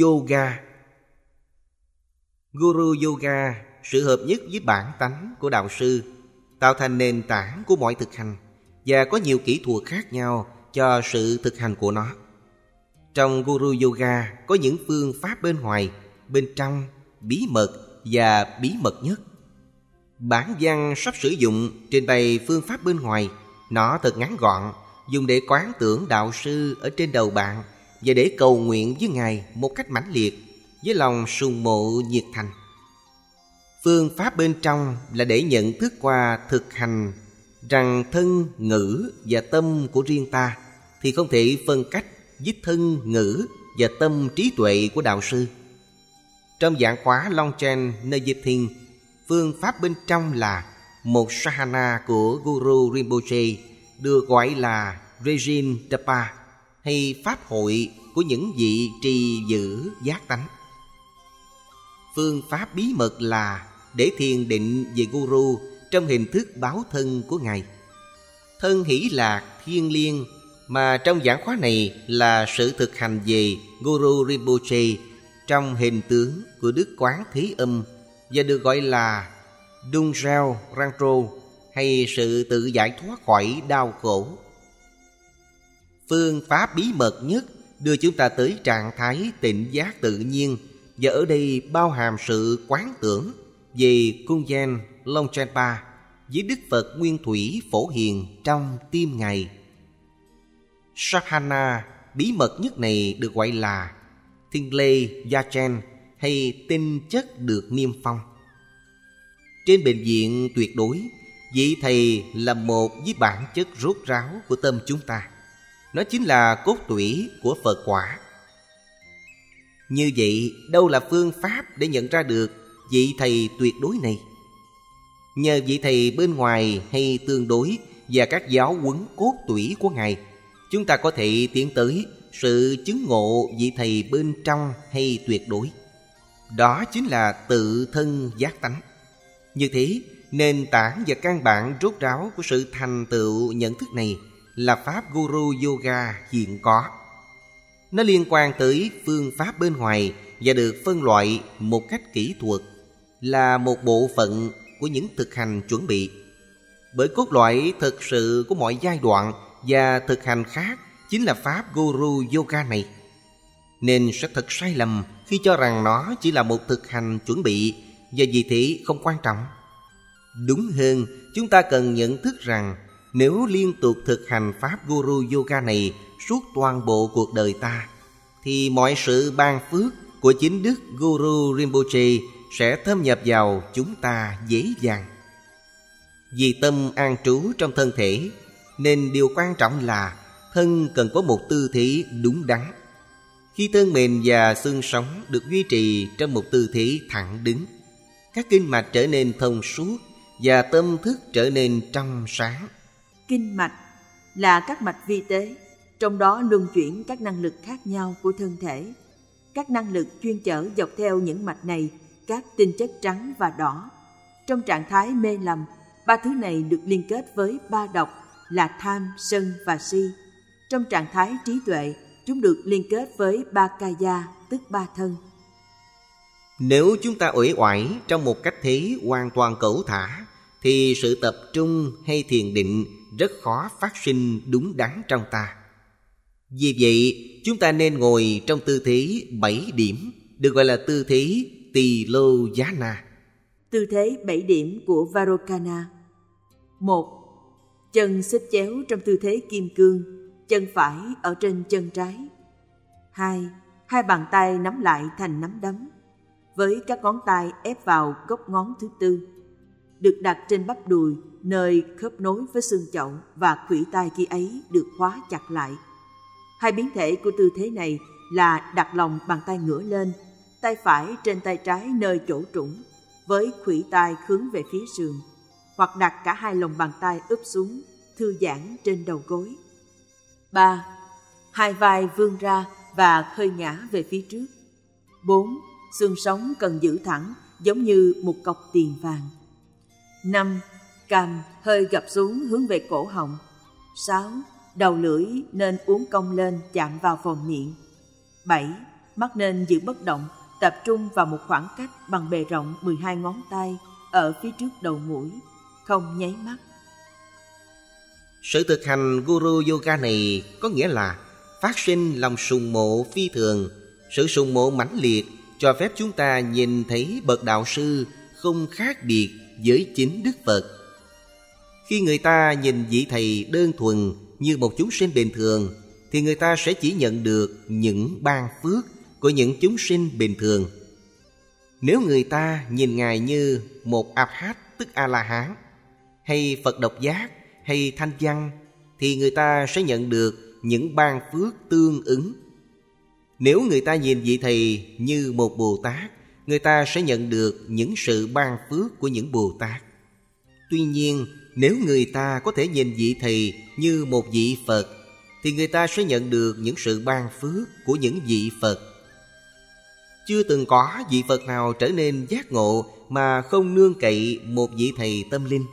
Yoga. Guru Yoga, sự hợp nhất với bản tánh của đạo sư, tạo thành nền tảng của mọi thực hành và có nhiều kỹ thuật khác nhau cho sự thực hành của nó. Trong Guru Yoga có những phương pháp bên ngoài, bên trong, bí mật và bí mật nhất. Bản văn sắp sử dụng trình bày phương pháp bên ngoài. Nó thật ngắn gọn, dùng để quán tưởng đạo sư ở trên đầu bạn và để cầu nguyện với Ngài một cách mãnh liệt, với lòng sùng mộ nhiệt thành. Phương pháp bên trong là để nhận thức qua thực hành rằng thân, ngữ và tâm của riêng ta thì không thể phân cách với thân, ngữ và tâm trí tuệ của đạo sư. Trong giảng khóa Longchen Nayathin, phương pháp bên trong là một sadhana của Guru Rinpoche, được gọi là Regin Dapa, hay pháp hội của những vị trì giữ giác tánh. Phương pháp bí mật là để thiền định về Guru trong hình thức báo thân của Ngài. Thân hỷ lạc thiêng liêng mà trong giảng khóa này là sự thực hành về Guru Rinpoche trong hình tướng của Đức Quán Thế Âm và được gọi là Dunjao Rangro, hay sự tự giải thoát khỏi đau khổ. Phương pháp bí mật nhất đưa chúng ta tới trạng thái tịnh giác tự nhiên, và ở đây bao hàm sự quán tưởng về Kunjen Longchenpa với Đức Phật Nguyên Thủy Phổ Hiền trong tim Ngài. Sadhana bí mật nhất này được gọi là Thingle Yachen, hay tinh chất được niêm phong. Trên bệnh viện tuyệt đối, vị thầy là một với bản chất rốt ráo của tâm chúng ta. Nó chính là cốt tủy của Phật quả. Như vậy, đâu là phương pháp để nhận ra được vị thầy tuyệt đối này? Nhờ vị thầy bên ngoài hay tương đối và các giáo huấn cốt tủy của Ngài, chúng ta có thể tiến tới sự chứng ngộ vị thầy bên trong hay tuyệt đối. Đó chính là tự thân giác tánh. Như thế, nền tảng và căn bản rốt ráo của sự thành tựu nhận thức này là pháp Guru Yoga hiện có. Nó liên quan tới phương pháp bên ngoài và được phân loại một cách kỹ thuật, là một bộ phận của những thực hành chuẩn bị. Bởi cốt lõi thực sự của mọi giai đoạn và thực hành khác chính là pháp Guru Yoga này. Nên sẽ thật sai lầm khi cho rằng nó chỉ là một thực hành chuẩn bị và vì thế không quan trọng. Đúng hơn, chúng ta cần nhận thức rằng nếu liên tục thực hành pháp Guru Yoga này suốt toàn bộ cuộc đời ta, thì mọi sự ban phước của chính Đức Guru Rinpoche sẽ thâm nhập vào chúng ta dễ dàng. Vì tâm an trú trong thân thể, nên điều quan trọng là thân cần có một tư thế đúng đắn. Khi thân mềm và xương sống được duy trì trong một tư thế thẳng đứng, các kinh mạch trở nên thông suốt và tâm thức trở nên trong sáng. Kinh mạch là các mạch vi tế, trong đó luân chuyển các năng lực khác nhau của thân thể. Các năng lực chuyên chở dọc theo những mạch này các tinh chất trắng và đỏ. Trong trạng thái mê lầm, ba thứ này được liên kết với ba độc là tham, sân và si. Trong trạng thái trí tuệ, chúng được liên kết với ba kaya, tức ba thân. Nếu chúng ta uể oải trong một cách thế hoàn toàn cẩu thả, thì sự tập trung hay thiền định rất khó phát sinh đúng đắn trong ta. Vì vậy, chúng ta nên ngồi trong tư thế 7 điểm, được gọi là tư thế Tỳ Lô Giá Na. Tư thế 7 điểm của Varokana. 1. Chân xếp chéo trong tư thế kim cương, chân phải ở trên chân trái. 2. Hai bàn tay nắm lại thành nắm đấm, với các ngón tay ép vào gốc ngón thứ tư, được đặt trên bắp đùi, nơi khớp nối với xương chậu, và khuỷu tay kia ấy được khóa chặt lại. Hai biến thể của tư thế này là đặt lòng bàn tay ngửa lên, tay phải trên tay trái nơi chỗ trũng, với khuỷu tay hướng về phía sườn, hoặc đặt cả hai lòng bàn tay úp xuống, thư giãn trên đầu gối. 3. Hai vai vươn ra và khơi ngã về phía trước. 4. Xương sống cần giữ thẳng, giống như một cọc tiền vàng. 5. Cằm hơi gập xuống hướng về cổ họng. 6. Đầu lưỡi nên uốn cong lên chạm vào vòm miệng. 7. mắt nên giữ bất động, tập trung vào một khoảng cách bằng bề rộng 12 ngón tay ở phía trước đầu mũi, không nháy mắt. Sự thực hành Guru Yoga này có nghĩa là phát sinh lòng sùng mộ phi thường. Sự sùng mộ mãnh liệt cho phép chúng ta nhìn thấy bậc đạo sư không khác biệt với chính Đức Phật. Khi người ta nhìn vị thầy đơn thuần như một chúng sinh bình thường, thì người ta sẽ chỉ nhận được những ban phước của những chúng sinh bình thường. Nếu người ta nhìn Ngài như một Arhat tức A-la-hán, hay Phật độc giác, hay Thanh Văn, thì người ta sẽ nhận được những ban phước tương ứng. Nếu người ta nhìn vị thầy như một Bồ Tát, người ta sẽ nhận được những sự ban phước của những Bồ Tát. Tuy nhiên, nếu người ta có thể nhìn vị thầy như một vị Phật, thì người ta sẽ nhận được những sự ban phước của những vị Phật. Chưa từng có vị Phật nào trở nên giác ngộ mà không nương cậy một vị thầy tâm linh.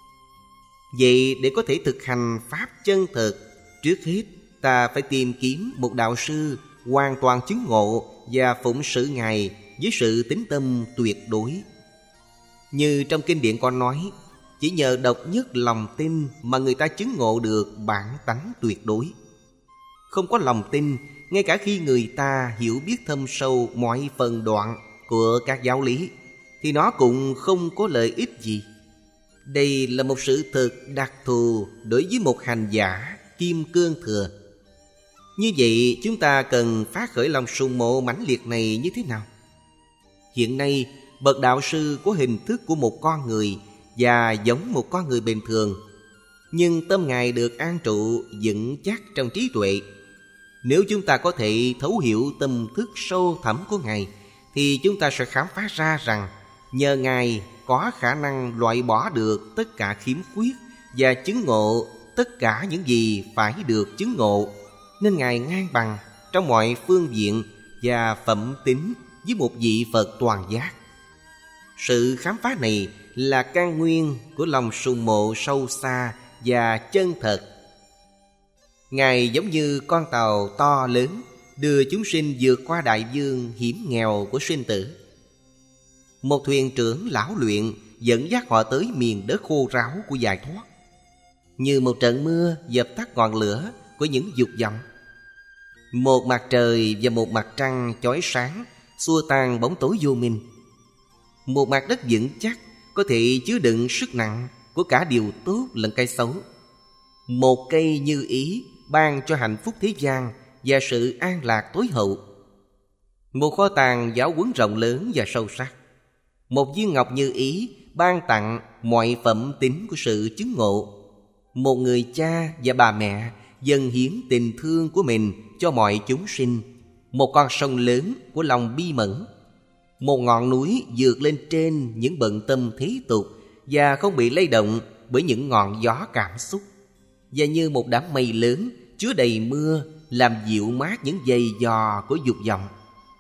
Vậy để có thể thực hành Pháp chân thật, trước hết ta phải tìm kiếm một đạo sư hoàn toàn chứng ngộ và phụng sự Ngài với sự tín tâm tuyệt đối. Như trong kinh điển có nói, chỉ nhờ độc nhất lòng tin mà người ta chứng ngộ được bản tánh tuyệt đối. Không có lòng tin, ngay cả khi người ta hiểu biết thâm sâu mọi phần đoạn của các giáo lý, thì nó cũng không có lợi ích gì. Đây là một sự thật đặc thù đối với một hành giả kim cương thừa. Như vậy chúng ta cần phát khởi lòng sùng mộ mãnh liệt này như thế nào? Hiện nay, bậc đạo sư có hình thức của một con người và giống một con người bình thường, nhưng tâm Ngài được an trụ vững chắc trong trí tuệ. Nếu chúng ta có thể thấu hiểu tâm thức sâu thẳm của Ngài, thì chúng ta sẽ khám phá ra rằng nhờ Ngài có khả năng loại bỏ được tất cả khiếm khuyết và chứng ngộ tất cả những gì phải được chứng ngộ, nên Ngài ngang bằng trong mọi phương diện và phẩm tính với một vị Phật toàn giác. Sự khám phá này là căn nguyên của lòng sùng mộ sâu xa và chân thật. Ngài giống như con tàu to lớn đưa chúng sinh vượt qua đại dương hiểm nghèo của sinh tử. Một thuyền trưởng lão luyện dẫn dắt họ tới miền đất khô ráo của giải thoát, như một trận mưa dập tắt ngọn lửa của những dục vọng. Một mặt trời và một mặt trăng chói sáng xua tan bóng tối vô minh. Một mặt đất vững chắc có thể chứa đựng sức nặng của cả điều tốt lẫn cái xấu. Một cây như ý ban cho hạnh phúc thế gian và sự an lạc tối hậu. Một kho tàng giáo huấn rộng lớn và sâu sắc. Một viên ngọc như ý ban tặng mọi phẩm tính của sự chứng ngộ. Một người cha và bà mẹ dâng hiến tình thương của mình cho mọi chúng sinh. Một con sông lớn của lòng bi mẫn. Một ngọn núi vượt lên trên những bận tâm thế tục và không bị lay động bởi những ngọn gió cảm xúc. Và như một đám mây lớn chứa đầy mưa làm dịu mát những giày dò của dục vọng.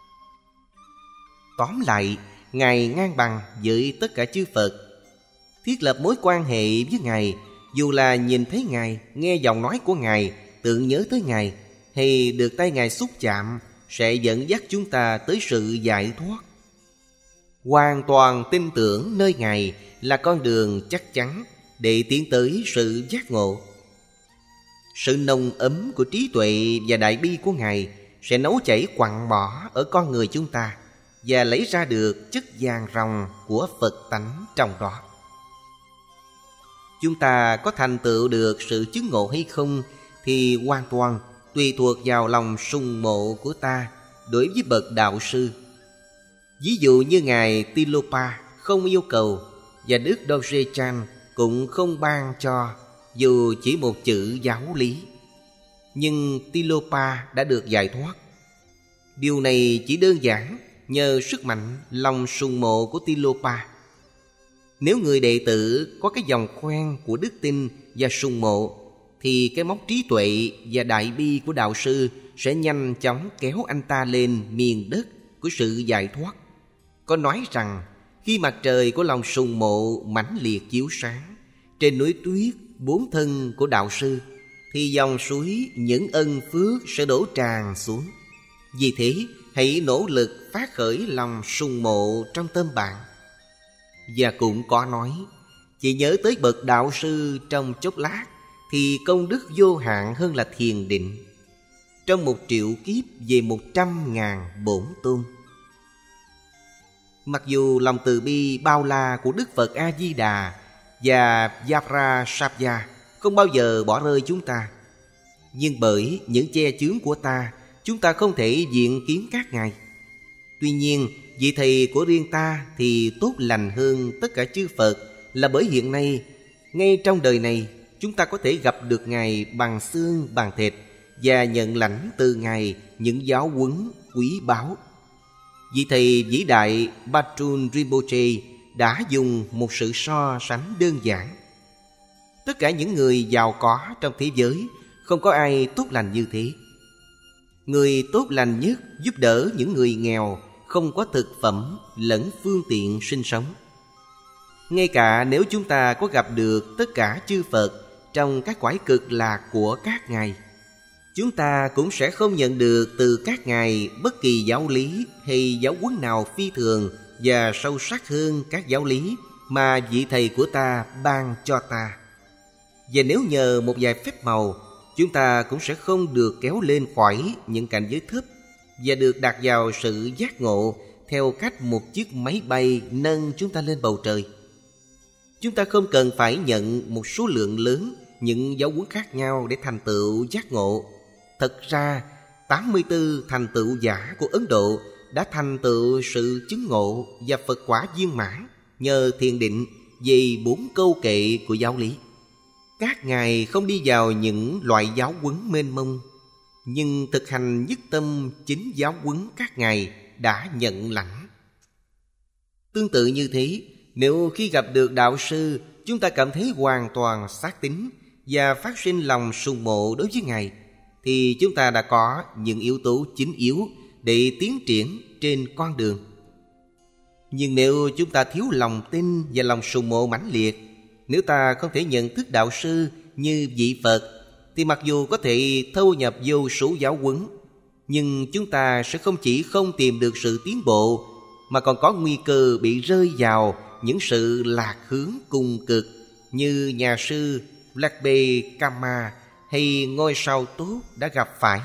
Tóm lại, Ngài ngang bằng với tất cả chư Phật. Thiết lập mối quan hệ với Ngài, dù là nhìn thấy Ngài, nghe giọng nói của Ngài, tưởng nhớ tới Ngài, hay được tay Ngài xúc chạm, sẽ dẫn dắt chúng ta tới sự giải thoát. Hoàn toàn tin tưởng nơi Ngài là con đường chắc chắn để tiến tới sự giác ngộ. Sự nồng ấm của trí tuệ và đại bi của Ngài sẽ nấu chảy quặn bỏ ở con người chúng ta và lấy ra được chất vàng ròng của Phật tánh trong đó. Chúng ta có thành tựu được sự chứng ngộ hay không thì hoàn toàn tùy thuộc vào lòng sùng mộ của ta đối với bậc đạo sư. Ví dụ như Ngài Tilopa không yêu cầu, và Đức Dorje Chan cũng không ban cho dù chỉ một chữ giáo lý. Nhưng Tilopa đã được giải thoát. Điều này chỉ đơn giản nhờ sức mạnh lòng sùng mộ của Tilopa. Nếu người đệ tử có cái dòng khoen của đức tin và sùng mộ, thì cái móc trí tuệ và đại bi của đạo sư sẽ nhanh chóng kéo anh ta lên miền đất của sự giải thoát. Có nói rằng khi mặt trời của lòng sùng mộ mãnh liệt chiếu sáng trên núi tuyết bốn thân của đạo sư, thì dòng suối những ân phước sẽ đổ tràn xuống. Vì thế, hãy nỗ lực phát khởi lòng sùng mộ trong tâm bạn. Và cũng có nói, chỉ nhớ tới bậc đạo sư trong chốc lát thì công đức vô hạn hơn là thiền định. Trong 1.000.000 kiếp về 100.000 bổn tôn. Mặc dù lòng từ bi bao la của Đức Phật A-di-đà và Vajrasabhya không bao giờ bỏ rơi chúng ta, nhưng bởi những che chướng của ta, chúng ta không thể diện kiến các ngài. Tuy nhiên, vị thầy của riêng ta thì tốt lành hơn tất cả chư Phật, là bởi hiện nay, ngay trong đời này, chúng ta có thể gặp được ngài bằng xương bằng thịt và nhận lãnh từ ngài những giáo huấn quý báu. Vị thầy vĩ đại Patrul Rinpoche đã dùng một sự so sánh đơn giản. Tất cả những người giàu có trong thế giới, không có ai tốt lành như thế. Người tốt lành nhất giúp đỡ những người nghèo, không có thực phẩm lẫn phương tiện sinh sống. Ngay cả nếu chúng ta có gặp được tất cả chư Phật trong các cõi cực lạc của các ngài, chúng ta cũng sẽ không nhận được từ các ngài bất kỳ giáo lý hay giáo huấn nào phi thường và sâu sắc hơn các giáo lý mà vị thầy của ta ban cho ta. Và nếu nhờ một vài phép màu, chúng ta cũng sẽ không được kéo lên khỏi những cảnh giới thấp và được đặt vào sự giác ngộ theo cách một chiếc máy bay nâng chúng ta lên bầu trời. Chúng ta không cần phải nhận một số lượng lớn những giáo huấn khác nhau để thành tựu giác ngộ. Thật ra, 84 thành tựu giả của Ấn Độ đã thành tựu sự chứng ngộ và Phật quả viên mãn nhờ thiền định về 4 câu kệ của giáo lý. Các ngài không đi vào những loại giáo huấn mênh mông, nhưng thực hành nhất tâm chính giáo huấn các ngài đã nhận lãnh. Tương tự như thế, nếu khi gặp được đạo sư, chúng ta cảm thấy hoàn toàn xác tín và phát sinh lòng sùng mộ đối với ngài, thì chúng ta đã có những yếu tố chính yếu để tiến triển trên con đường. Nhưng nếu chúng ta thiếu lòng tin và lòng sùng mộ mãnh liệt, nếu ta không thể nhận thức đạo sư như vị Phật, thì mặc dù có thể thâu nhập vô số giáo huấn, nhưng chúng ta sẽ không chỉ không tìm được sự tiến bộ, mà còn có nguy cơ bị rơi vào những sự lạc hướng cùng cực như nhà sư Lakbe Kama hay ngôi sao tốt đã gặp phải.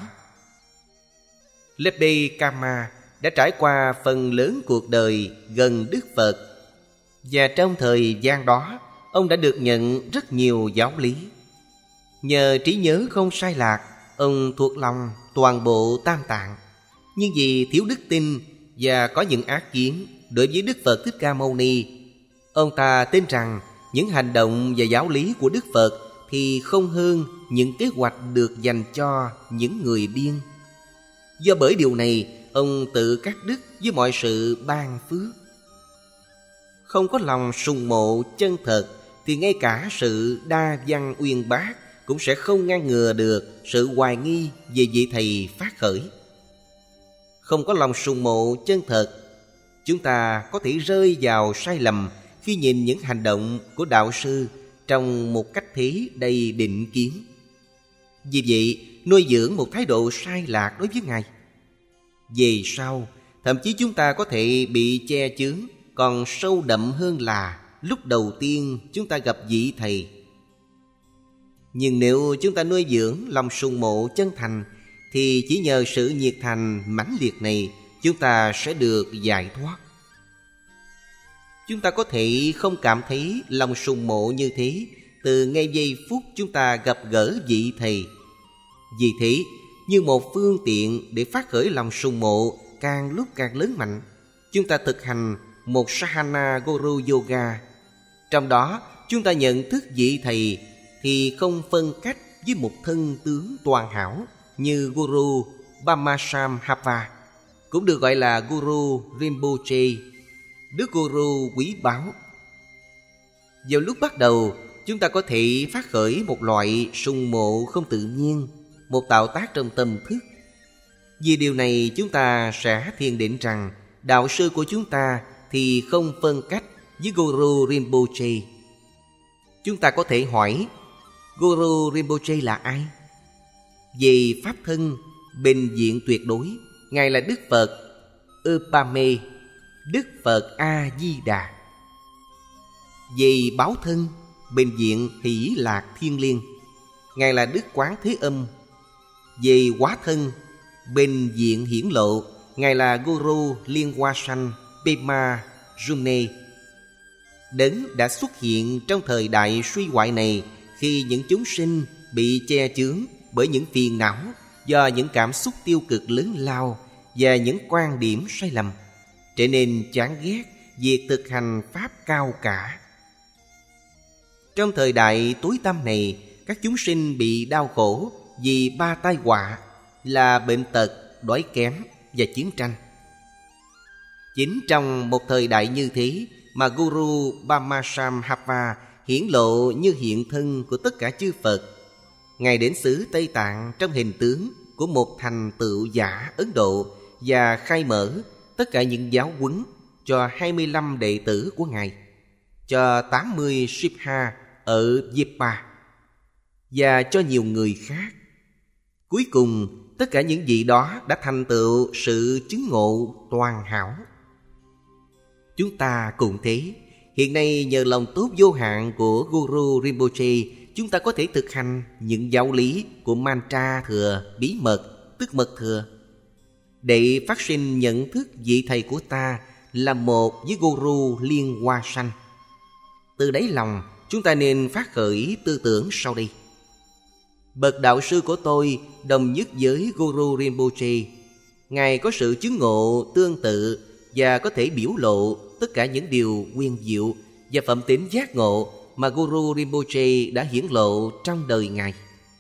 Lakbe Kama đã trải qua phần lớn cuộc đời gần Đức Phật, và trong thời gian đó, ông đã được nhận rất nhiều giáo lý. Nhờ trí nhớ không sai lạc, ông thuộc lòng toàn bộ Tam Tạng. Nhưng vì thiếu đức tin và có những ác kiến đối với Đức Phật Thích Ca Mâu Ni, ông ta tin rằng những hành động và giáo lý của Đức Phật thì không hơn những kế hoạch được dành cho những người điên. Do bởi điều này, ông tự cắt đứt với mọi sự ban phước. Không có lòng sùng mộ chân thật thì ngay cả sự đa văn uyên bác cũng sẽ không ngăn ngừa được sự hoài nghi về vị thầy phát khởi. Không có lòng sùng mộ chân thật, chúng ta có thể rơi vào sai lầm khi nhìn những hành động của đạo sư trong một cách thế đầy định kiến. Vì vậy, nuôi dưỡng một thái độ sai lạc đối với ngài, về sau thậm chí chúng ta có thể bị che chướng còn sâu đậm hơn là lúc đầu tiên chúng ta gặp vị thầy. Nhưng nếu chúng ta nuôi dưỡng lòng sùng mộ chân thành, thì chỉ nhờ sự nhiệt thành mãnh liệt này, chúng ta sẽ được giải thoát. Chúng ta có thể không cảm thấy lòng sùng mộ như thế từ ngay giây phút chúng ta gặp gỡ vị thầy. Vì thế, như một phương tiện để phát khởi lòng sùng mộ càng lúc càng lớn mạnh, chúng ta thực hành một Sahana Guru Yoga. Trong đó, chúng ta nhận thức vị thầy thì không phân cách với một thân tướng toàn hảo như Guru Bhamasambhava, cũng được gọi là Guru Rinpoche, Đức Guru quý báu. Vào lúc bắt đầu, chúng ta có thể phát khởi một loại sùng mộ không tự nhiên, một tạo tác trong tâm thức. Vì điều này, chúng ta sẽ thiền định rằng đạo sư của chúng ta thì không phân cách với Guru Rinpoche. Chúng ta có thể hỏi, Guru Rinpoche là ai? Về pháp thân, bình diện tuyệt đối, Ngài là Đức Phật Upame, Đức Phật A-di-đà. Về báo thân, bệnh viện hỷ lạc thiên liêng, Ngài là Đức Quán Thế Âm. Về hóa thân, bệnh viện hiển lộ, Ngài là Guru Liên Hoa Sanh Pema Jumne. Đấng đã xuất hiện trong thời đại suy hoại này, khi những chúng sinh bị che chướng bởi những phiền não do những cảm xúc tiêu cực lớn lao và những quan điểm sai lầm, trở nên chán ghét việc thực hành pháp cao cả. Trong thời đại tối tăm này, các chúng sinh bị đau khổ vì 3 tai họa là bệnh tật, đói kém và chiến tranh. Chính trong một thời đại như thế mà Guru Bamasamhava hiển lộ như hiện thân của tất cả chư Phật. Ngài đến xứ Tây Tạng trong hình tướng của một thành tựu giả Ấn Độ và khai mở tất cả những giáo huấn cho 25 đệ tử của Ngài, cho 80 Sipha ở Jepa và cho nhiều người khác. Cuối cùng, tất cả những vị đó đã thành tựu sự chứng ngộ toàn hảo. Chúng ta cũng thế. Hiện nay nhờ lòng tốt vô hạn của Guru Rinpoche, chúng ta có thể thực hành những giáo lý của mantra thừa bí mật, tức mật thừa, để phát sinh nhận thức vị thầy của ta là một với Guru Liên Hoa Sanh. Từ đáy lòng, chúng ta nên phát khởi tư tưởng sau đây. Bậc đạo sư của tôi đồng nhất với Guru Rinpoche. Ngài có sự chứng ngộ tương tự và có thể biểu lộ tất cả những điều huyền diệu và phẩm tính giác ngộ mà Guru Rinpoche đã hiển lộ trong đời Ngài.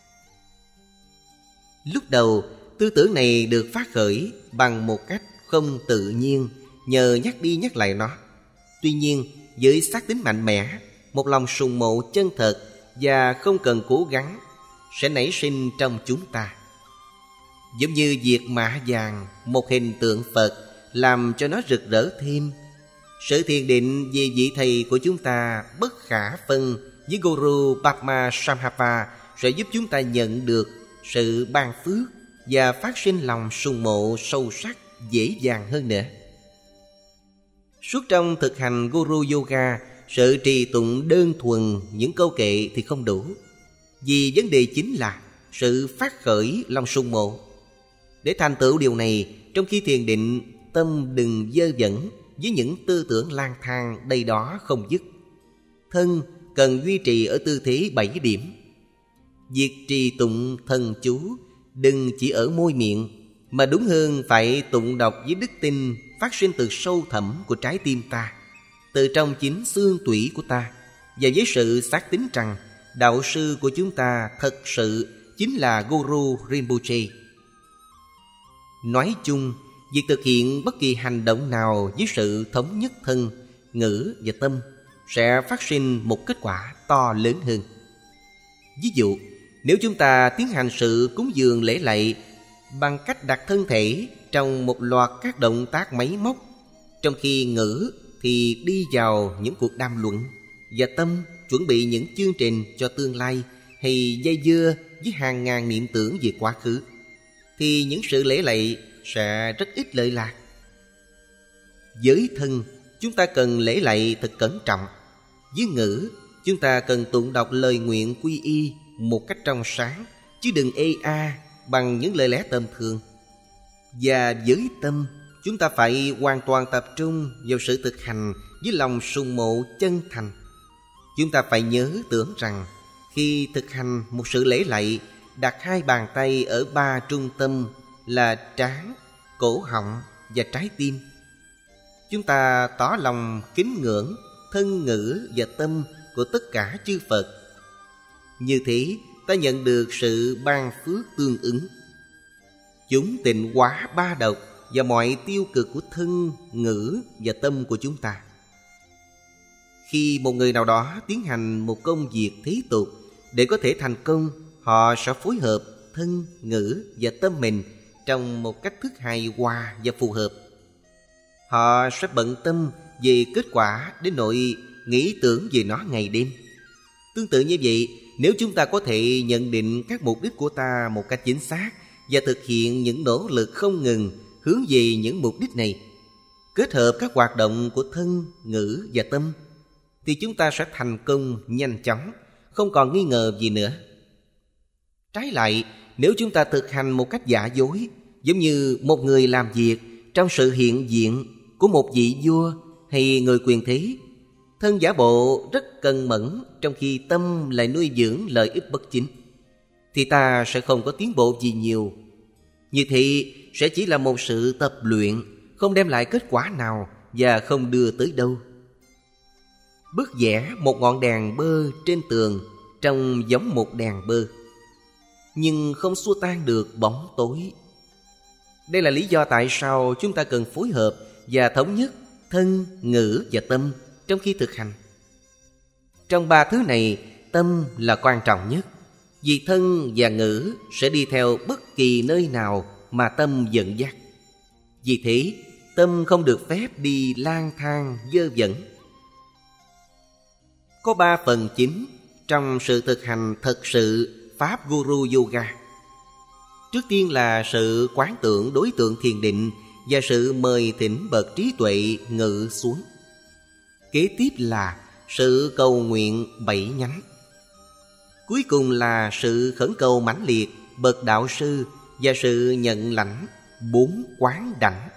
Lúc đầu, tư tưởng này được phát khởi bằng một cách không tự nhiên nhờ nhắc đi nhắc lại nó. Tuy nhiên, với xác tính mạnh mẽ, một lòng sùng mộ chân thật và không cần cố gắng sẽ nảy sinh trong chúng ta. Giống như việc mạ vàng một hình tượng Phật làm cho nó rực rỡ thêm. Sự thiền định về vị thầy của chúng ta bất khả phân với Guru Padmasambhava sẽ giúp chúng ta nhận được sự ban phước và phát sinh lòng sùng mộ sâu sắc dễ dàng hơn nữa. Suốt trong thực hành Guru Yoga, sự trì tụng đơn thuần những câu kệ thì không đủ, vì vấn đề chính là sự phát khởi lòng sùng mộ. Để thành tựu điều này, trong khi thiền định, tâm đừng dơ dẫn với những tư tưởng lang thang đây đó không dứt. Thân cần duy trì ở tư thế 7 điểm. Việc trì tụng thần chú đừng chỉ ở môi miệng, mà đúng hơn phải tụng đọc với đức tin phát sinh từ sâu thẳm của trái tim ta, từ trong chính xương tủy của ta, và với sự xác tín rằng đạo sư của chúng ta thật sự chính là Guru Rinpoche. Nói chung, việc thực hiện bất kỳ hành động nào với sự thống nhất thân, ngữ và tâm sẽ phát sinh một kết quả to lớn hơn. Ví dụ, nếu chúng ta tiến hành sự cúng dường lễ lạy bằng cách đặt thân thể trong một loạt các động tác máy móc, trong khi ngữ thì đi vào những cuộc đàm luận, và tâm chuẩn bị những chương trình cho tương lai, hay dây dưa với hàng ngàn niệm tưởng về quá khứ, thì những sự lễ lạy sẽ rất ít lợi lạc. Với thân, chúng ta cần lễ lạy thật cẩn trọng. Với ngữ, chúng ta cần tụng đọc lời nguyện quy y một cách trong sáng, chứ đừng ê a bằng những lời lẽ tầm thường. Và với tâm, chúng ta phải hoàn toàn tập trung vào sự thực hành với lòng sùng mộ chân thành. Chúng ta phải nhớ tưởng rằng khi thực hành một sự lễ lạy, đặt 2 bàn tay ở 3 trung tâm là trán, cổ họng và trái tim. Chúng ta tỏ lòng kính ngưỡng thân ngữ và tâm của tất cả chư Phật. Như thế, ta nhận được sự ban phước tương ứng. Chúng tịnh hóa 3 độc và mọi tiêu cực của thân, ngữ và tâm của chúng ta. Khi một người nào đó tiến hành một công việc thế tục, để có thể thành công, họ sẽ phối hợp thân, ngữ và tâm mình trong một cách thức hài hòa và phù hợp. Họ sẽ bận tâm về kết quả đến nỗi nghĩ tưởng về nó ngày đêm. Tương tự như vậy, nếu chúng ta có thể nhận định các mục đích của ta một cách chính xác và thực hiện những nỗ lực không ngừng, hướng về những mục đích này, kết hợp các hoạt động của thân, ngữ và tâm, thì chúng ta sẽ thành công nhanh chóng, không còn nghi ngờ gì nữa. Trái lại, nếu chúng ta thực hành một cách giả dối, giống như một người làm việc trong sự hiện diện của một vị vua hay người quyền thế, thân giả bộ rất cẩn mẫn trong khi tâm lại nuôi dưỡng lợi ích bất chính, thì ta sẽ không có tiến bộ gì nhiều. Như thế sẽ chỉ là một sự tập luyện, không đem lại kết quả nào và không đưa tới đâu. Bức vẽ một ngọn đèn bơ trên tường trông giống một đèn bơ, nhưng không xua tan được bóng tối. Đây là lý do tại sao chúng ta cần phối hợp và thống nhất thân, ngữ và tâm trong khi thực hành. Trong ba thứ này, tâm là quan trọng nhất, vì thân và ngữ sẽ đi theo bất kỳ nơi nào mà tâm dẫn dắt. Vì thế, tâm không được phép đi lang thang dơ dẫn. Có 3 phần chính trong sự thực hành thật sự Pháp Guru Yoga. Trước tiên là sự quán tưởng đối tượng thiền định và sự mời thỉnh bậc trí tuệ ngự xuống. Kế tiếp là sự cầu nguyện 7 nhánh. Cuối cùng là sự khẩn cầu mãnh liệt bậc đạo sư và sự nhận lãnh 4 quán đảnh.